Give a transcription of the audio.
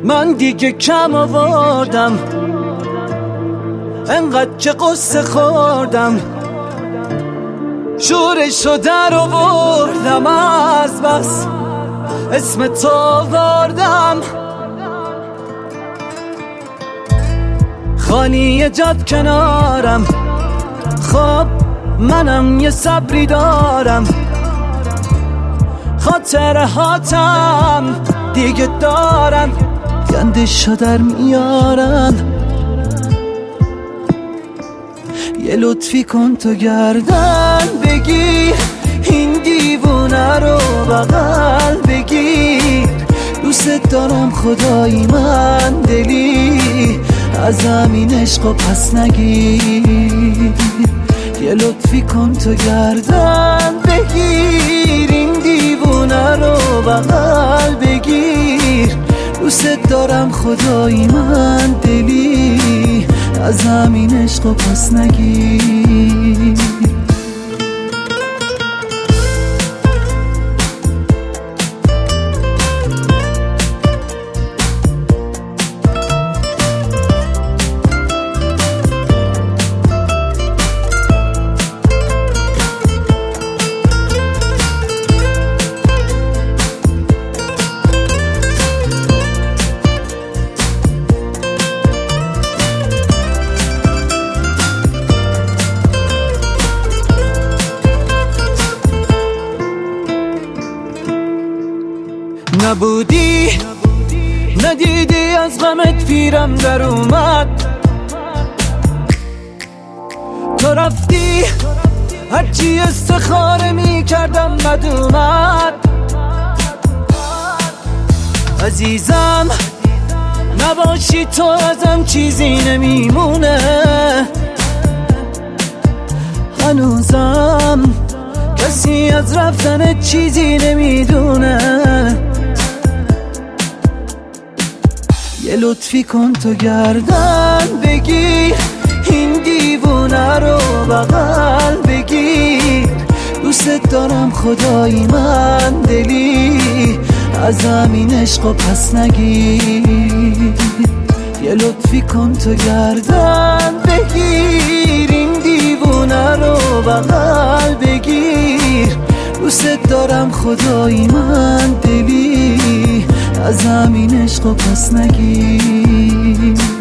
من دیگه کم آوردم، انقدر که قصه خوردم، شورشو در آوردم، از بس اسم تو آوردم. خالی جاد کنارم، خب منم یه صبری دارم، خاطرهاتم دیگه دارن گندشو در میارن. یه لطفی کن تو گردن بگیر، این دیوونه رو بغل بگیر، دوست دارم خدایی من دلی، از همین عشقو پس نگیر. یه لطفی کن تو گردن بگیر، این دیوونه رو بغل بگیر، دوست دارم خدایی من دلی، از همین عشقو پس نگیر. نبودی ندیدی از غمت پیرم در اومد، تو رفتی هرچی استخاره می کردم بد اومد. عزیزم نباشی تو ازم چیزی نمیمونه، هنوزم کسی از رفتن چیزی نمیدونه. یه لطفی کن تو گردن بگیر، این دیوونه رو بغل بگیر، دوست دارم خدایی من دلی، از همین عشقو پس نگیر. یه لطفی کن تو گردن بگیر، این دیوونه رو بغل بگیر، دوست دارم خدایی من دلی، از همین عشقو پس نگیر.